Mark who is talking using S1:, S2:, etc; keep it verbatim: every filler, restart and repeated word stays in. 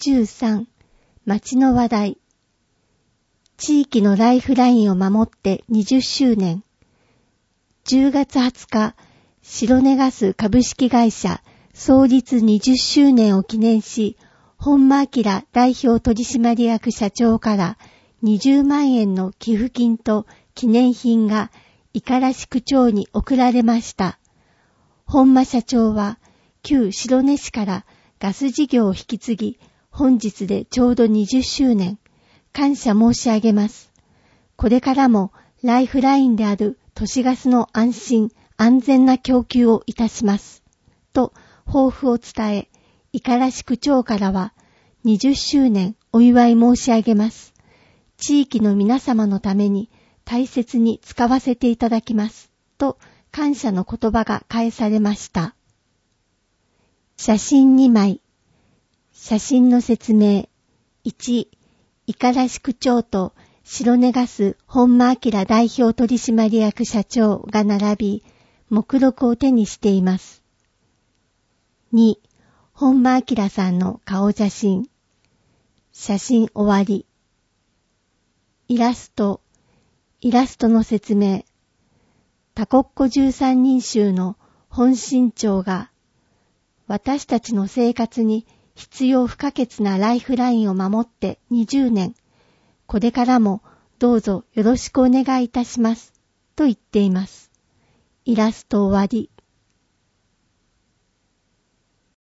S1: じゅうさん、町の話題。地域のライフラインを守ってにじゅっしゅうねん。じゅうがつはつか、白根ガス株式会社創立にじゅっしゅうねんを記念し、本間明代表取締役社長からにじゅうまんえんの寄付金と記念品が五十嵐区長に贈られました。本間社長は旧白根市からガス事業を引き継ぎ、本日でちょうどにじゅっしゅうねん。感謝申し上げます。これからもライフラインである都市ガスの安心安全な供給をいたします。と抱負を伝え、五十嵐区長からはにじゅっしゅうねんお祝い申し上げます。地域の皆様のために大切に使わせていただきます。と感謝の言葉が返されました。写真にまい。写真の説明。いち、五十嵐区長と白根ガス本間明代表取締役社長が並び、目録を手にしています。に、本間明さんの顔写真。写真終わり。イラスト。イラストの説明。タコッコじゅうさんにん衆の本身長が、私たちの生活に必要不可欠なライフラインを守ってにじゅうねん。これからもどうぞよろしくお願いいたします。と言っています。イラスト終わり。